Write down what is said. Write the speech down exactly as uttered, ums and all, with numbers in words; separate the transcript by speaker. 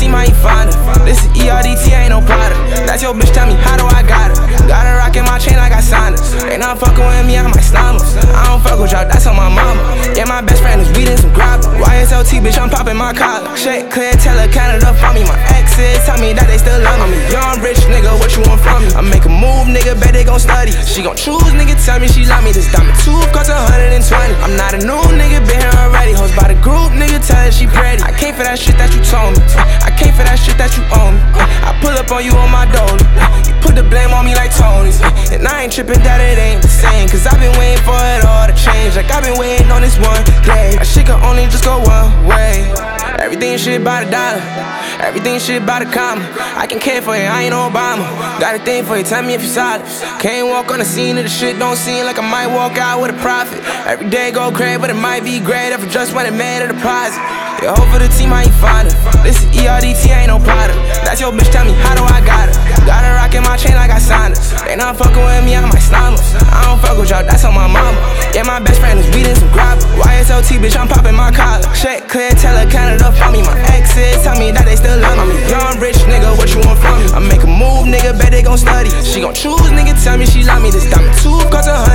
Speaker 1: team, how you find her? This is E R D T, ain't no Prada. That's your bitch, tell me, how do I got her? Got her rockin' my chain like I signed her. They not fuckin' with me, I might slime her. I don't fuck with y'all, that's on my mama. Yeah, my best friend is weed and some grabber. Y S L T, bitch, I'm poppin' my collar. Shit, clientele, Canada for me. My exes tell me that they still love me. I'm a young rich nigga, what you want from me? I make a move, nigga, bet they gon' study. She gon' choose, nigga, tell me she love me. This diamond tooth cost a hundred and twenty. I'm not a new nigga, been here already. Hoes by the group, nigga, tell her she pretty. I came for that shit that you told me. I came for that shit that you own me. I pull up on you on my dolly. You put the blame on me like Tony's. And I ain't trippin' that it ain't the same. Cause I've been waiting for it all to change. Like I've been waiting on this one day. That shit can only just go one way. Everything shit by the dollar. Everything shit by the comma. I can care for you, I ain't Obama. Got a thing for you, tell me if you solid. Can't walk on the scene of the shit, don't seem like I might walk out with a profit. Every day go crazy, but it might be great if I just wanted made a deposit. Yeah, hope for the team, how you find her? This is E R D T, ain't no Prada. That's your bitch, tell me, how do I got her? Got her rockin' my chain like I signed her. They not fuckin' with me, I might slime her. I don't fuck with y'all, that's on my mama. Yeah, my best friend is weed and some grabber. Y S L T, bitch, I'm poppin' my collar. Shit, clientele, Canada for me. My exes tell me that they still love me. I'm a young rich nigga, what you want from me? I make a move, nigga, bet they gon' study. She gon' choose, nigga, tell me she love me. This diamond tooth cost a hundred.